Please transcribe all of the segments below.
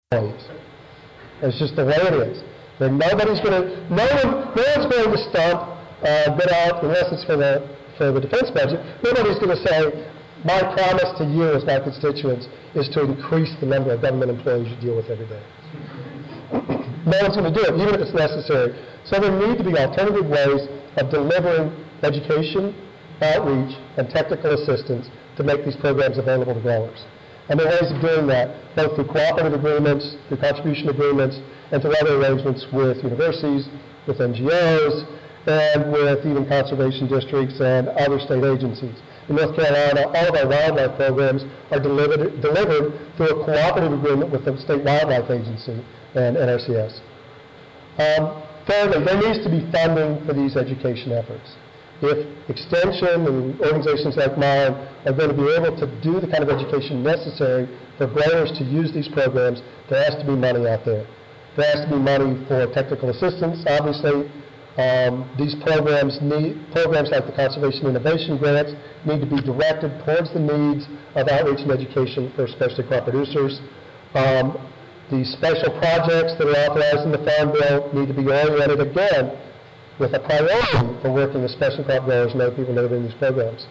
employees. It's just the way it is. And no one's going to stump bid out unless it's for the defense budget. Nobody's going to say, my promise to you as my constituents is to increase the number of government employees you deal with every day. No one's going to do it, even if it's necessary. So there need to be alternative ways of delivering education, outreach, and technical assistance to make these programs available to growers. And there are ways of doing that, both through cooperative agreements, through contribution agreements, and through other arrangements with universities, with NGOs, and with even conservation districts and other state agencies. In North Carolina, all of our wildlife programs are delivered through a cooperative agreement with the State Wildlife Agency and NRCS. Thirdly, there needs to be funding for these education efforts. If Extension and organizations like mine are going to be able to do the kind of education necessary for growers to use these programs, there has to be money out there. There has to be money for technical assistance, obviously. These programs like the Conservation Innovation Grants need to be directed towards the needs of outreach and education for especially crop producers. The special projects that are authorized in the Farm Bill need to be oriented again with a priority for working with special crop growers and other people that are in these programs.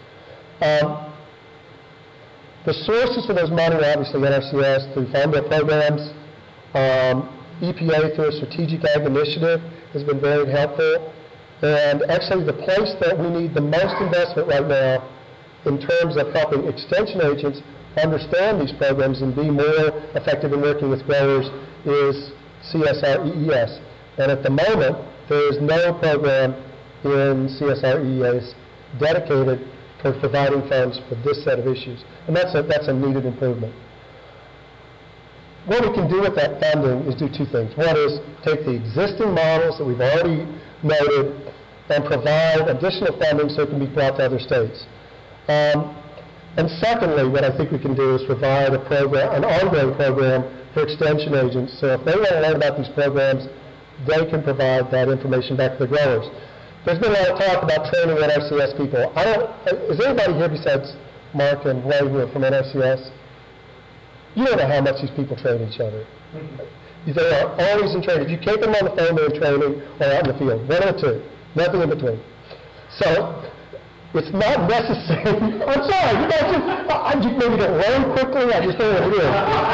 The sources for those money are obviously NRCS through Farm Bill programs. EPA through a Strategic Ag Initiative has been very helpful. And actually the place that we need the most investment right now in terms of helping extension agents understand these programs and be more effective in working with growers is CSR-EES. And at the moment, there is no program in CSR-EES dedicated for providing funds for this set of issues. And that's a needed improvement. What we can do with that funding is do two things. One is take the existing models that we've already noted and provide additional funding so it can be brought to other states. And secondly, what I think we can do is provide a program, an ongoing program for extension agents. So if they want to learn about these programs, they can provide that information back to the growers. There's been a lot of talk about training NRCS people. Is anybody here besides Mark and Blaine who are from NRCS? You don't know how much these people train each other. They are always in training. If you keep them on the phone, they're in training or out in the field. One or two. Nothing in between. So it's not necessary. I'm sorry. You guys just maybe don't learn quickly. I just don't know what it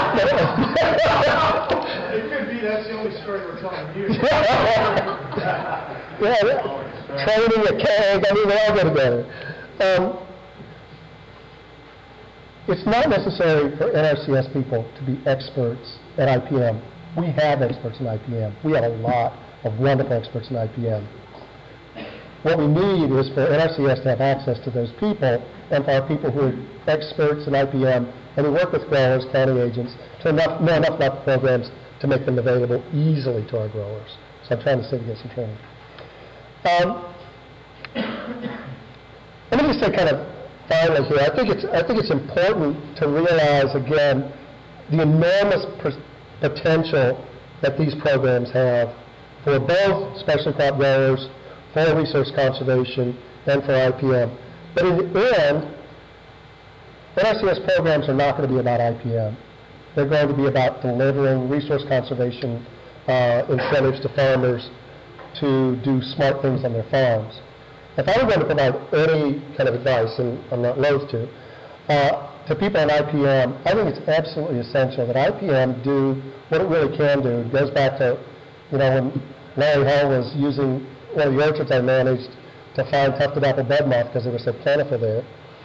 is. It could be that's the only story we're telling you. Training, a keg, they all go together. It's not necessary for NRCS people to be experts at IPM. We have experts in IPM. We have a lot of wonderful experts in IPM. What we need is for NRCS to have access to those people and for our people who are experts in IPM and who work with growers, county agents, to know enough about the programs to make them available easily to our growers. So I'm trying to say to get some training. Let me just say kind of finally here, I think it's important to realize again the enormous potential that these programs have for both special crop growers, for resource conservation, and for IPM. But in the end, NRCS programs are not going to be about IPM. They're going to be about delivering resource conservation incentives to farmers to do smart things on their farms. If I were going to provide any kind of advice, and I'm not loath to people in IPM, I think it's absolutely essential that IPM do what it really can do. It goes back to, when Larry Hall was using one of the orchards I managed to find tufted apple bed moth because they were so plentiful there.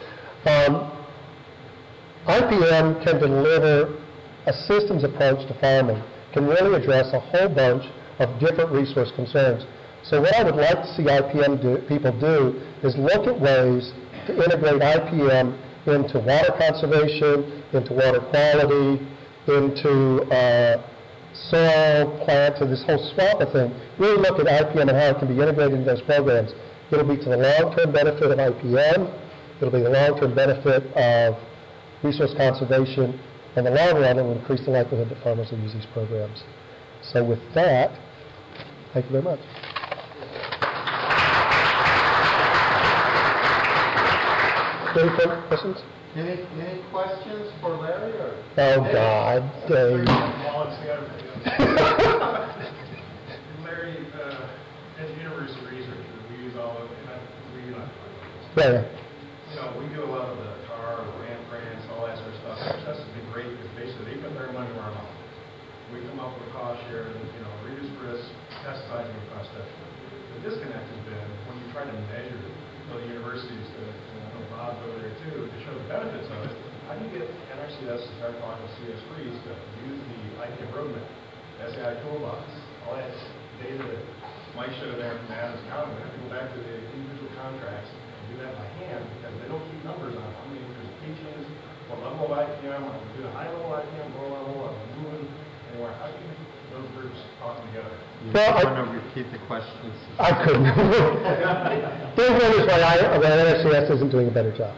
IPM can deliver a systems approach to farming, can really address a whole bunch of different resource concerns. So what I would like to see IPM people do is look at ways to integrate IPM into water conservation, into water quality, into soil, plants, and this whole swamp of thing. Really look at IPM and how it can be integrated into those programs. It'll be to the long-term benefit of IPM. It'll be the long-term benefit of resource conservation. In the long run, it will increase the likelihood that farmers will use these programs. So with that, thank you very much. Any questions? Any questions for Larry? Or? Oh, God. Dave. Larry, as a university researcher, we use all of, we use Yeah. you know, we do a lot of the tar, the ramp grants, all that sort of stuff. Success has been great because basically they put their money where our mouth is. We come up with cost share, you know, reduce risk, pesticides, and cost effective. The disconnect has been when you try to measure the universities, I know Bob's over there too, to show the benefits of it. How do you get NRCS to start talking to CS3s to use the IPM roadmap, SAI toolbox, all that data that Mike showed there from Adams County? We have to go back to the individual contracts and do that by hand because they don't keep numbers on how many acres of teachings, what level of IPM, are we doing high level IPM, low level, are we moving anywhere? How do you get those groups talking together? Well, I want to repeat the questions. I couldn't. Dave wonders why NRCS isn't doing a better job.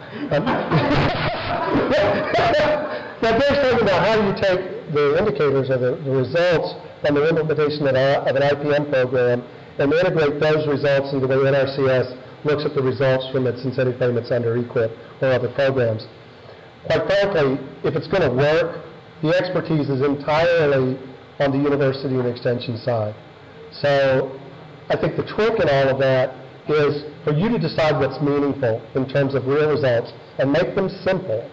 Now, Dave's talking about how you take the indicators or the results from the implementation of an IPM program and integrate those results into the way NRCS looks at the results from its incentive payments under EQIP or other programs. Quite frankly, if it's going to work, the expertise is entirely on the university and extension side. So I think the trick in all of that is for you to decide what's meaningful in terms of real results and make them simple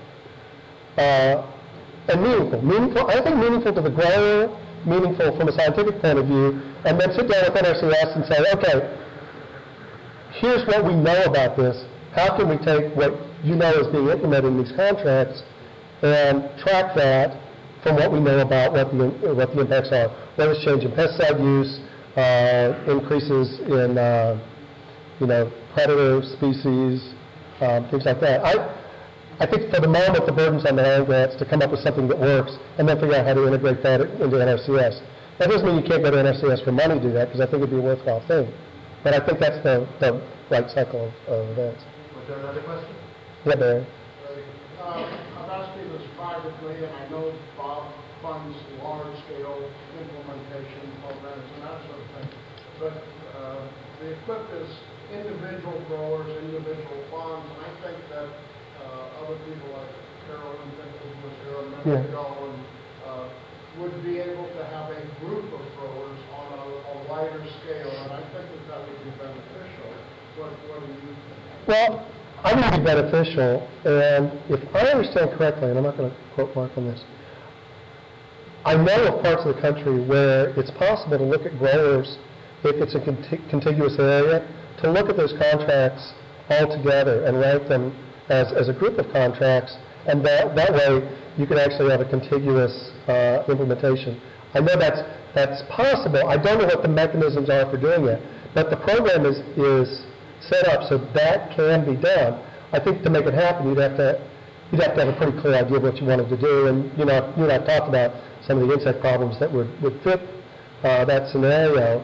and meaningful. I think meaningful to the grower, meaningful from a scientific point of view, and then sit down with NRCS and say, okay, here's what we know about this. How can we take what you know is being implemented in these contracts and track that from what we know about what the impacts are, whether it's change in pesticide use, increases in predator species, things like that. I think for the moment the burden's on the land grants to come up with something that works and then figure out how to integrate that into NRCS. That doesn't mean you can't go to NRCS for money to do that because I think it'd be a worthwhile thing. But I think that's the right cycle of events. Was there another question? Yeah, Barry. I'm asking this privately, and I know Bob funds large-scale implementation programs and that sort of thing. But the equip is individual growers, individual farms, and I think that other people like Carolyn Pickles was here a minute ago and would be able to have a group of growers on a wider scale, and I think that would be beneficial. What do you think? Well, I think it'd be beneficial, and if I understand correctly, and I'm not going to quote Mark on this, I know of parts of the country where it's possible to look at growers, if it's a contiguous area, to look at those contracts all together and rank them as a group of contracts, and that way you can actually have a contiguous implementation. I know that's possible. I don't know what the mechanisms are for doing it, but the program is set up so that can be done. I think to make it happen, you'd have to have a pretty clear idea of what you wanted to do. And you and I talked about some of the insect problems that would fit that scenario.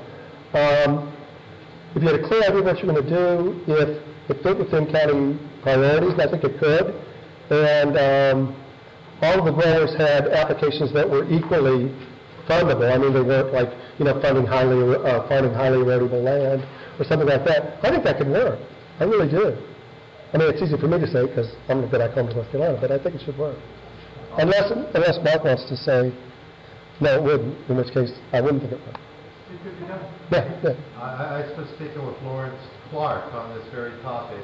If you had a clear idea of what you're going to do, if it fit within county priorities, and I think it could, and all of the growers had applications that were equally fundable. I mean, they weren't like farming highly erodible land or something like that. I think that could work. I really do. I mean, it's easy for me to say because I'm going to go back home to North Carolina, but I think it should work. Unless Mark wants to say, no, it wouldn't, in which case I wouldn't think it would. Yeah. I was speaking with Lawrence Clark on this very topic.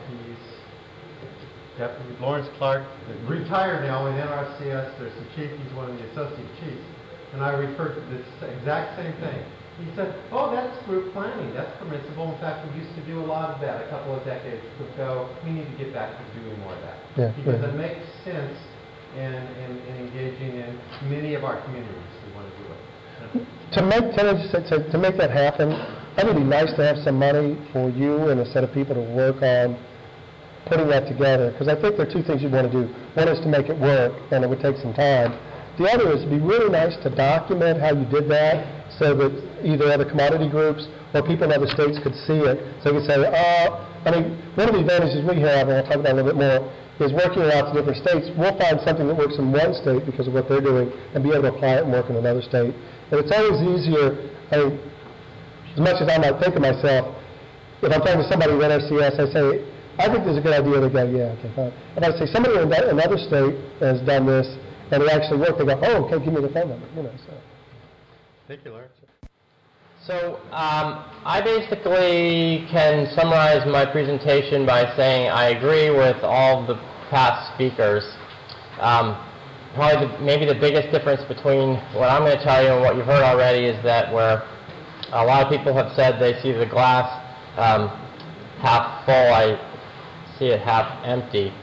Lawrence Clark, retired now in NRCS. There's the chief. He's one of the associate chiefs. And I referred to this exact same thing. He said, oh, that's group planning. That's permissible. In fact, we used to do a lot of that a couple of decades ago. We need to get back to doing more of that. Because it makes sense in engaging in many of our communities who want to do it. To make that happen, I think it'd be nice to have some money for you and a set of people to work on putting that together. Because I think there are two things you want to do. One is to make it work, and it would take some time. The other is it'd be really nice to document how you did that so that either other commodity groups or people in other states could see it. So you could say, one of the advantages we have, and I'll talk about it a little bit more, is working in lots of different states. We'll find something that works in one state because of what they're doing and be able to apply it and work in another state. And it's always easier, as much as I might think of myself, if I'm talking to somebody at NRCS, I say, I think there's a good idea. They go, yeah, okay, fine. And I say, somebody in another state has done this, and it actually worked. They go, oh, okay, give me the phone number. So. particular. So I basically can summarize my presentation by saying I agree with all the past speakers. Probably maybe the biggest difference between what I'm going to tell you and what you've heard already is that where a lot of people have said they see the glass half full, I see it half empty.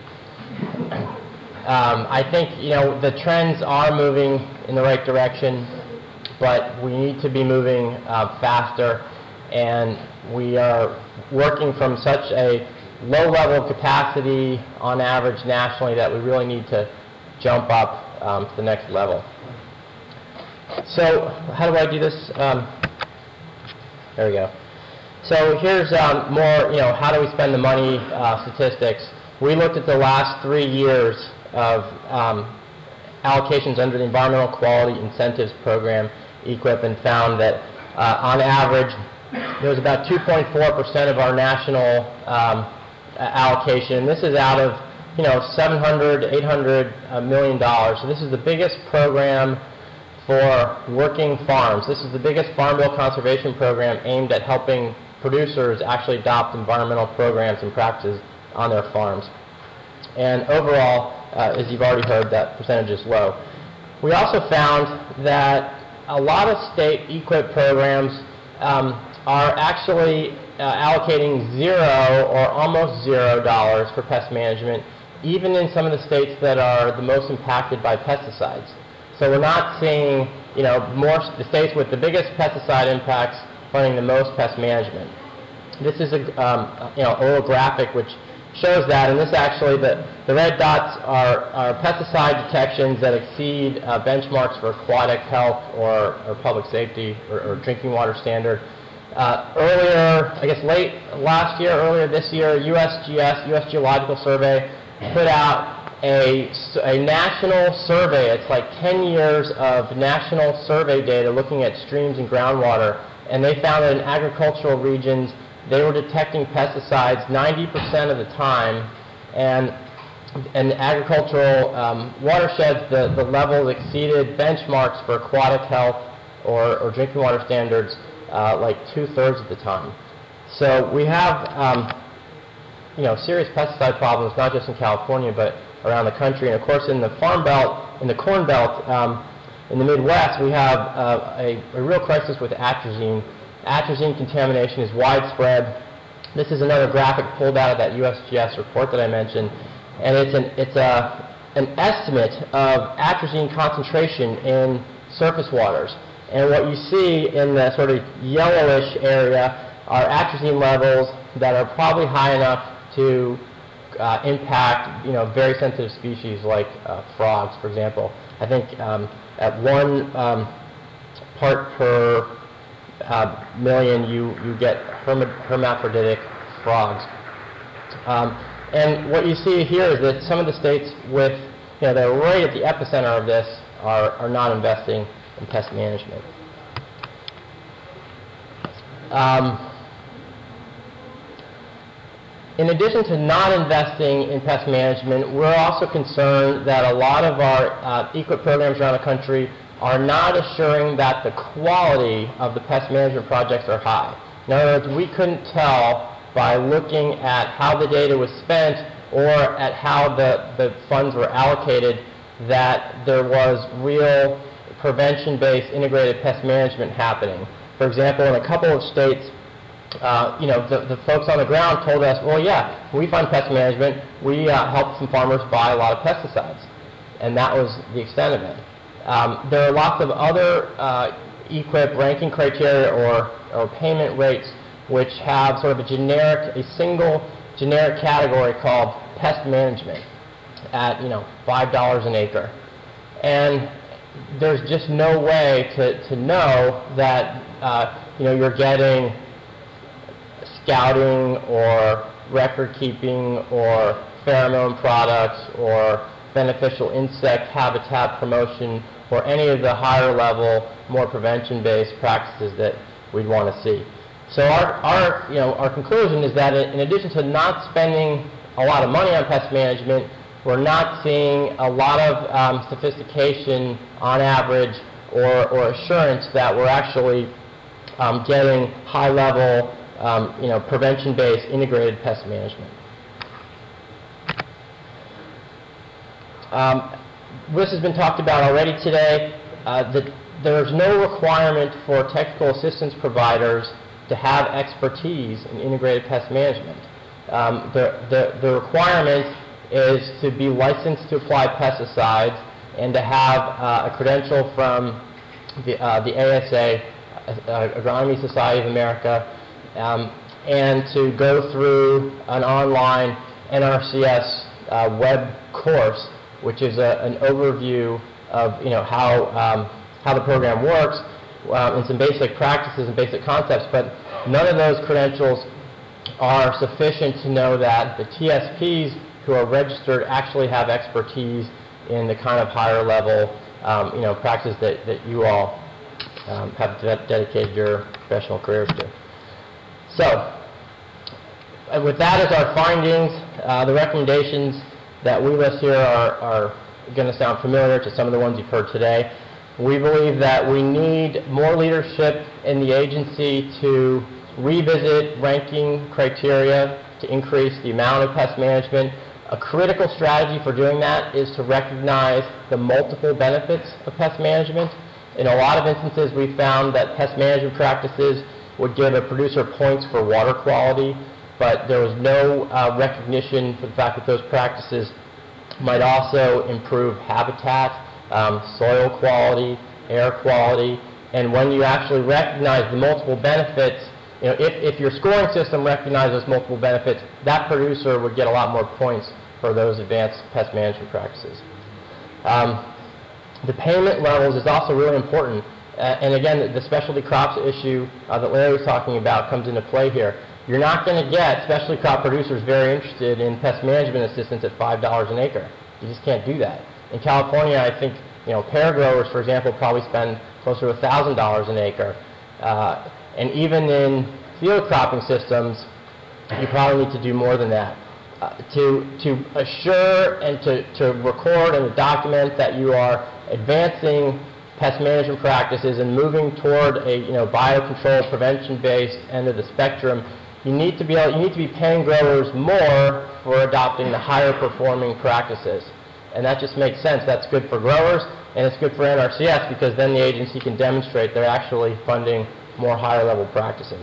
I think the trends are moving in the right direction, but we need to be moving faster, and we are working from such a low level of capacity on average nationally that we really need to jump up to the next level. So how do I do this? There we go. So here's more, how do we spend the money statistics. We looked at the last 3 years of allocations under the Environmental Quality Incentives Program, EQIP, and found that on average there was about 2.4% of our national allocation. This is out of $700 to $800 million. So this is the biggest program for working farms. This is the biggest Farm Bill conservation program aimed at helping producers actually adopt environmental programs and practices on their farms. And overall, as you've already heard, that percentage is low. We also found that a lot of state EQIP programs are actually allocating $0 or almost $0 for pest management, even in some of the states that are the most impacted by pesticides. So we're not seeing, the states with the biggest pesticide impacts funding the most pest management. This is a little graphic which shows that, and this actually, the red dots are pesticide detections that exceed benchmarks for aquatic health or public safety or drinking water standard. Earlier, I guess late last year, earlier this year, USGS, U.S. Geological Survey, put out a national survey. It's like 10 years of national survey data looking at streams and groundwater, and they found that in agricultural regions they were detecting pesticides 90% of the time, and in agricultural watersheds the levels exceeded benchmarks for aquatic health or drinking water standards like 2/3 of the time. So we have serious pesticide problems, not just in California, but around the country. And of course, in the Farm Belt, in the Corn Belt, in the Midwest, we have a real crisis with atrazine. Atrazine contamination is widespread. This is another graphic pulled out of that USGS report that I mentioned, and it's an estimate of atrazine concentration in surface waters. And what you see in the sort of yellowish area are atrazine levels that are probably high enough to impact, very sensitive species like frogs, for example. I think at 1 part per million, you get hermaphroditic frogs. And what you see here is that some of the states with, that are right at the epicenter of this are not investing in pest management. In addition to not investing in pest management, we're also concerned that a lot of our EQIP programs around the country are not assuring that the quality of the pest management projects are high. In other words, we couldn't tell by looking at how the data was spent or at how the funds were allocated that there was real prevention-based integrated pest management happening. For example, in a couple of states, the folks on the ground told us, well, yeah, we fund pest management. We help some farmers buy a lot of pesticides. And that was the extent of it. There are lots of other EQIP ranking criteria or payment rates which have sort of a single generic category called pest management at $5 an acre. And there's just no way to know that you're getting scouting or record keeping or pheromone products or beneficial insect habitat promotion or any of the higher level, more prevention-based practices that we'd want to see. So our conclusion is that in addition to not spending a lot of money on pest management, we're not seeing a lot of sophistication on average or assurance that we're actually getting high-level, prevention-based integrated pest management. This has been talked about already today. There's no requirement for technical assistance providers to have expertise in integrated pest management. The requirement is to be licensed to apply pesticides and to have a credential from the ASA, Agronomy Society of America, and to go through an online NRCS web course, which is an overview of how the program works and some basic practices and basic concepts. But none of those credentials are sufficient to know that the TSPs who are registered actually have expertise in the kind of higher level practices that you all have dedicated your professional careers to. So, with that as our findings, the recommendations that we list here are going to sound familiar to some of the ones you've heard today. We believe that we need more leadership in the agency to revisit ranking criteria to increase the amount of pest management. A critical strategy for doing that is to recognize the multiple benefits of pest management. In a lot of instances, we found that pest management practices would give a producer points for water quality, but there was no recognition for the fact that those practices might also improve habitat, soil quality, air quality, and when you actually recognize the multiple benefits, if your scoring system recognizes multiple benefits, that producer would get a lot more points for those advanced pest management practices. The payment levels is also really important. And again, the specialty crops issue that Larry was talking about comes into play here. You're not going to get specialty crop producers very interested in pest management assistance at $5 an acre. You just can't do that. In California, I think pear growers, for example, probably spend closer to $1,000 an acre. And even in field cropping systems, you probably need to do more than that. To assure and to record and to document that you are advancing pest management practices and moving toward a biocontrol prevention-based end of the spectrum, you need to be paying growers more for adopting the higher performing practices. And that just makes sense. That's good for growers and it's good for NRCS because then the agency can demonstrate they're actually funding more higher level practices.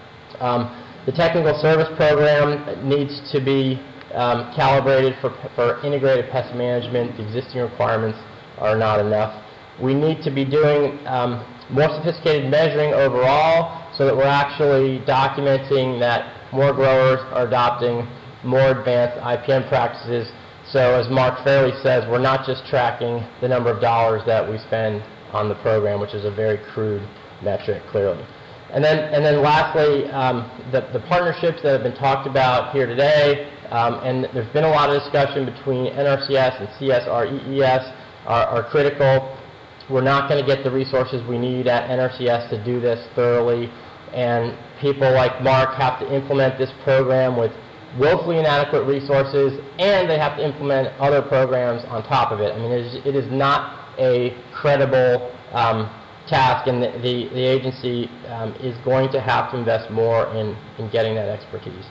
The technical service program needs to be calibrated for integrated pest management. The existing requirements are not enough. We need to be doing more sophisticated measuring overall so that we're actually documenting that more growers are adopting more advanced IPM practices. So as Mark Fairley says, we're not just tracking the number of dollars that we spend on the program, which is a very crude metric, clearly. And then lastly, the partnerships that have been talked about here today, and there's been a lot of discussion between NRCS and CSREES are critical. We're not going to get the resources we need at NRCS to do this thoroughly, and people like Mark have to implement this program with woefully inadequate resources, and they have to implement other programs on top of it. I mean, it is not a credible task, and the agency is going to have to invest more in getting that expertise.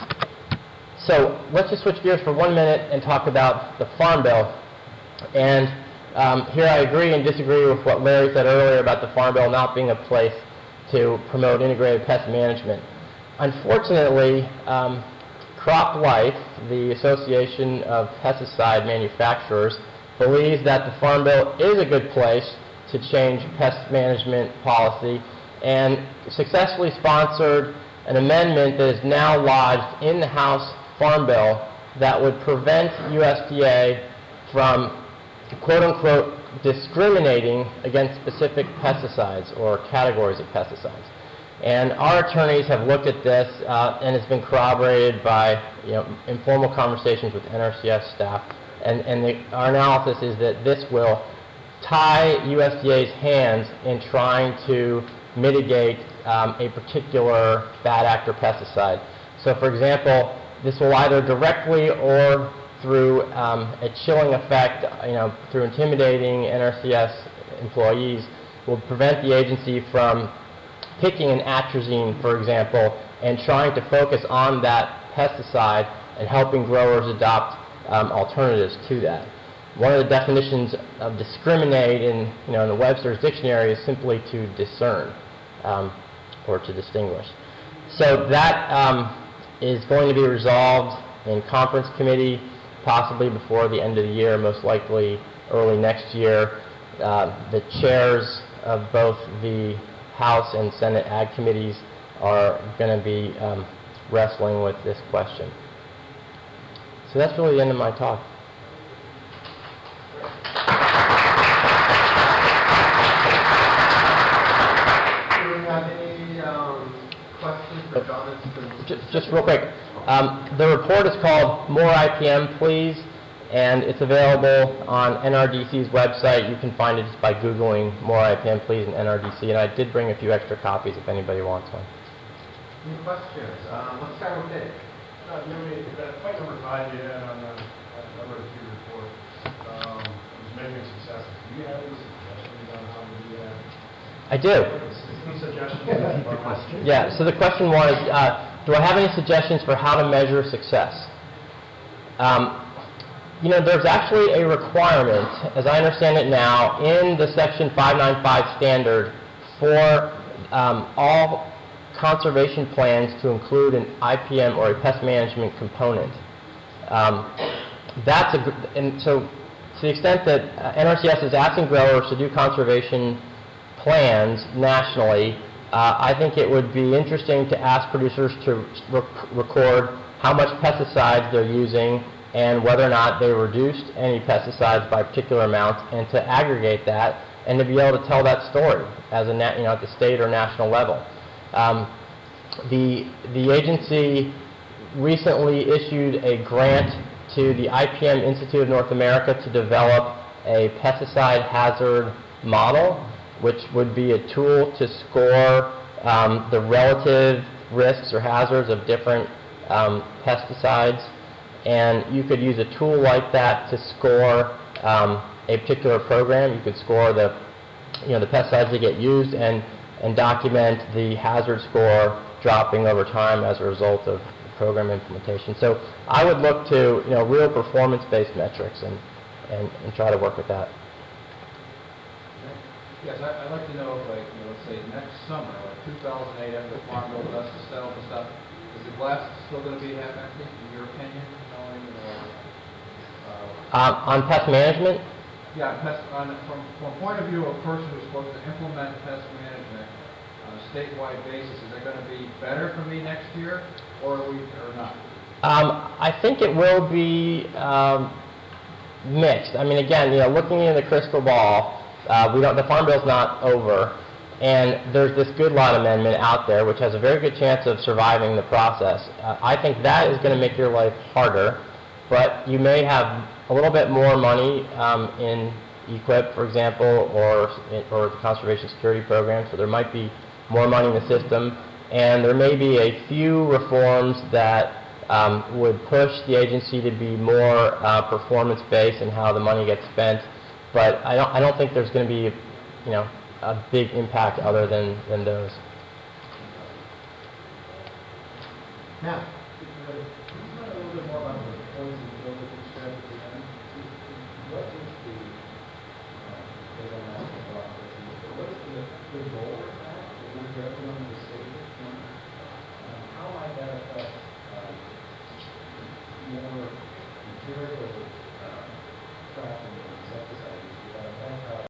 So let's just switch gears for 1 minute and talk about the Farm Bill. And here I agree and disagree with what Larry said earlier about the Farm Bill not being a place to promote integrated pest management. Unfortunately, CropLife, the Association of Pesticide Manufacturers, believes that the Farm Bill is a good place to change pest management policy and successfully sponsored an amendment that is now lodged in the House Farm Bill that would prevent USDA from, quote-unquote, discriminating against specific pesticides or categories of pesticides. And our attorneys have looked at this, and it's been corroborated by informal conversations with NRCS staff. And our analysis is that this will tie USDA's hands in trying to mitigate a particular bad actor pesticide. So, for example, this will either directly or through a chilling effect, through intimidating NRCS employees, will prevent the agency from picking an atrazine, for example, and trying to focus on that pesticide and helping growers adopt alternatives to that. One of the definitions of discriminate in the Webster's dictionary is simply to discern or to distinguish. So that is going to be resolved in conference committee, possibly before the end of the year, most likely early next year. The chairs of both the House and Senate Ag committees are going to be wrestling with this question. So that's really the end of my talk. Do we have any questions for Jonathan? Just real quick. The report is called More IPM, Please, and it's available on NRDC's website. You can find it just by Googling More IPM, Please and NRDC, and I did bring a few extra copies if anybody wants one. Any questions? Let's start with Dave. Point number 5 you had on the number 2 report was measuring successes. Do you have any suggestions on how to do that? I do. Any suggestions? Yeah, so the question was, do I have any suggestions for how to measure success? There's actually a requirement, as I understand it now, in the Section 595 standard for all conservation plans to include an IPM or a pest management component. And so to the extent that NRCS is asking growers to do conservation plans nationally, I think it would be interesting to ask producers to record how much pesticides they're using and whether or not they reduced any pesticides by a particular amount, and to aggregate that and to be able to tell that story as at the state or national level. The agency recently issued a grant to the IPM Institute of North America to develop a pesticide hazard model, which would be a tool to score the relative risks or hazards of different pesticides. And you could use a tool like that to score a particular program. You could score the pesticides that get used and document the hazard score dropping over time as a result of program implementation. So I would look to real performance-based metrics and try to work with that. Yes, I'd like to know, let's say next summer, 2008, after the Farm Bill dust is settled and stuff, is the glass still going to be half empty, in your opinion? On pest management? Yeah, from a point of view of a person who's supposed to implement pest management on a statewide basis, is it going to be better for me next year, or not? I think it will be mixed. I mean, again, looking in the crystal ball, the Farm Bill's not over, and there's this Good Lot Amendment out there, which has a very good chance of surviving the process. I think that is going to make your life harder, but you may have a little bit more money in EQIP, for example, or the Conservation Security Program, so there might be more money in the system, and there may be a few reforms that would push the agency to be more performance-based in how the money gets spent, but I don't think there's going to be a big impact other than those. Now, A little bit more about the poison building strategy. What is the goal of that? Is there everyone to save it? How might that affect more material